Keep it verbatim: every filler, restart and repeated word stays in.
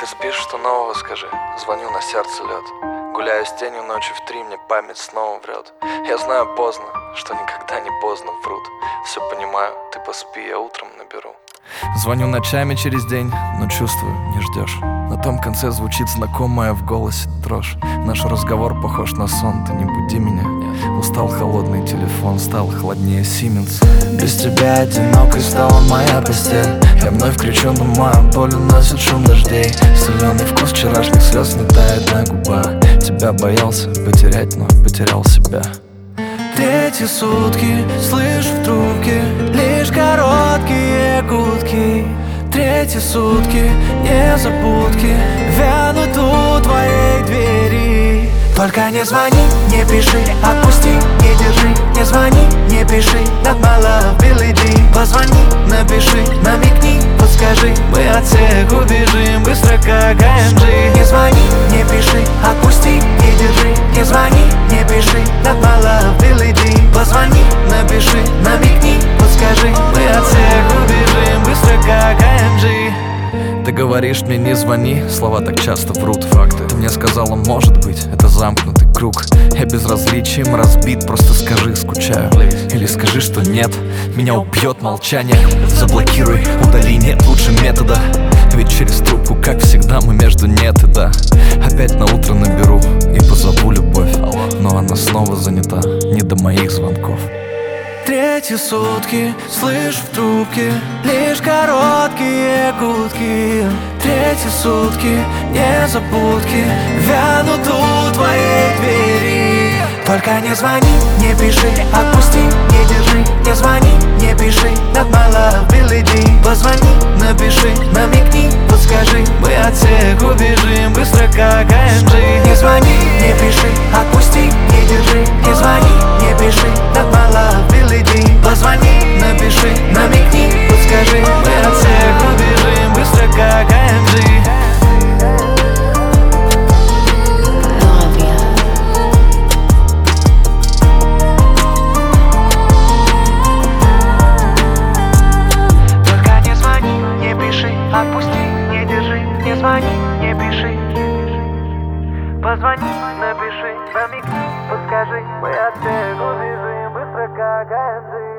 Ты спишь, что нового скажи? Звоню, на сердце лед. Гуляю с тенью ночью в три, мне память снова врет. Я знаю поздно, что никогда не поздно, врут. Все понимаю, ты поспи, я утром наберу. Звоню ночами через день, но чувствую, не ждешь. На том конце звучит знакомая в голосе дрожь. Наш разговор похож на сон, ты не буди меня. Устал холодный телефон, стал холоднее Сименс. Без тебя одинокой стала моя постель. Я вновь кричу, но мою боль уносит шум дождей. Соленый вкус вчерашних слез не тает на губах. Тебя боялся потерять, но потерял себя. Третьи сутки, слышу в трубке лишь короткие гудки. Третьи сутки, незабудки вянут у твоей двери. Только не звони, не пиши, отпусти, не держи. Не звони, не пиши, not my love, Billie Jean. Позвони, напиши, намекни, подскажи. Мы от всех убежим быстро, как эй эм джи. Не звони, не пиши, отпусти, не держи. Не звони, не пиши, not my love, Billie Jean. Позвони, напиши, намекни, подскажи. Мы от всех убежим быстро, как эй эм джи. Ты говоришь мне не звони, слова так часто врут факты. Ты мне сказала, может быть, это замкнутый круг. Я безразличием разбит, просто скажи, скучаю. Или скажи, что нет, меня убьет молчание. Заблокируй, удали, нет лучше метода. Ведь через трубку, как всегда, мы между нет и да. Опять на утро наберу и позову любовь, но она снова занята, не до моих звонков. Третьи сутки, слышу в трубке лишь короткие гудки. Третьи сутки, незабудки вянут у твоей двери. Только не звони, не пиши, отпусти, не держи. Не звони, не пиши, not my love, Billie Jean. Позвони, напиши, намекни, подскажи. Мы от всех убежим быстро, как эй эм джи. Не звони, не пиши, отпусти, не держи. Не звони, не пиши, not my love, Billie Jean. Позвони, напиши, намекни, подскажи. Мы от всех убежим быстро, как эй эм джи. Отпусти, не держи, не звони, не пиши. Позвони, напиши, намекни, подскажи. Мы от всех убежим быстро, как эй эм джи.